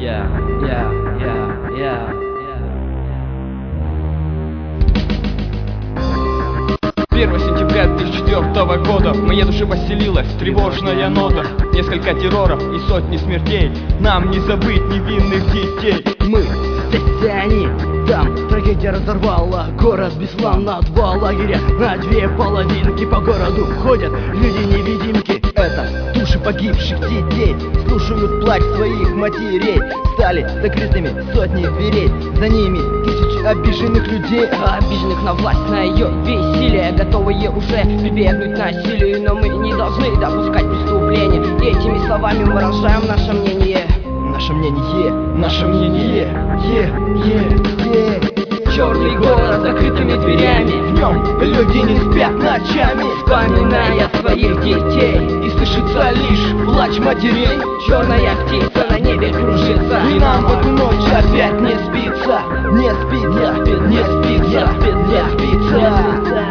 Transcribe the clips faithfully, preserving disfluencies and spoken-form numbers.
Yeah, yeah, yeah, yeah. первого сентября две тысячи четвёртого года в моей душе поселилась тревожная нота. Несколько терроров и сотни смертей. Нам не забыть невинных детей. Мы здесь, и они там. Трагедия разорвала город, бесславно два лагеря на две половинки. По городу ходят люди-невидимки. Это души погибших детей, слушают плач своих матерей. Стали закрытыми сотни дверей, за ними тысячи обиженных людей, обиженных на власть, на ее бессилие, готовые уже прибегнуть к насилию. Но мы не должны допускать преступления, и этими словами мы выражаем наше мнение. Наше мнение, наше мнение, е, е, е. Черный город с закрытыми дверями, в нем люди не спят ночами, вспоминая своих детей, и слышится лишь плач матерей. Черная птица на небе кружится, и нам в эту ночь опять не спится, не спится, не спится, не спится.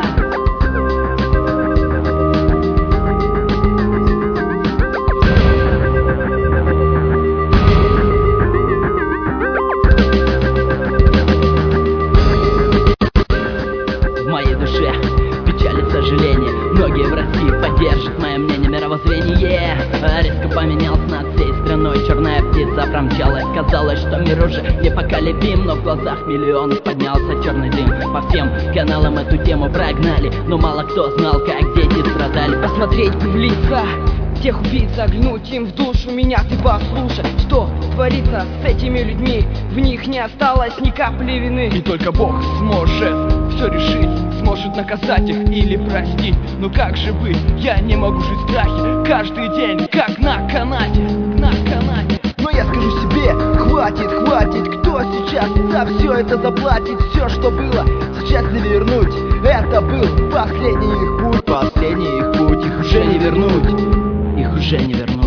Сожаление, многие в России поддержат мое мнение, мировоззрение резко поменялся над всей страной. Черная птица промчалась, казалось, что мир уже непоколебим, но в глазах миллионов поднялся черный дым. По всем каналам эту тему прогнали, но мало кто знал, как дети страдали. Посмотреть в лица тех убийц, заглянуть им в душу, меня ты послушай, что творится с этими людьми. В них не осталось ни капли вины, и только Бог сможет все решить, сможет наказать их или простить. Но как же быть, я не могу жить в страхе каждый день, как на канате, на канате. Но я скажу себе, хватит, хватит, кто сейчас за все это заплатит? Все, что было, сейчас не вернуть. Это был последний их путь, последний их путь, их уже не вернуть. Их уже не вернуть.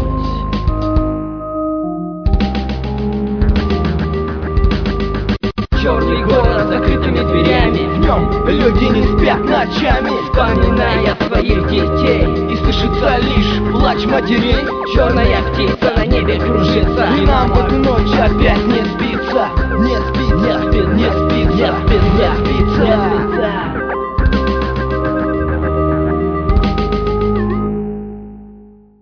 Черный город с закрытыми дверями, в нем люди не спят ночами, вспоминая своих детей, и слышится лишь плач матерей. Черная птица на небе кружится, и нам в эту ночь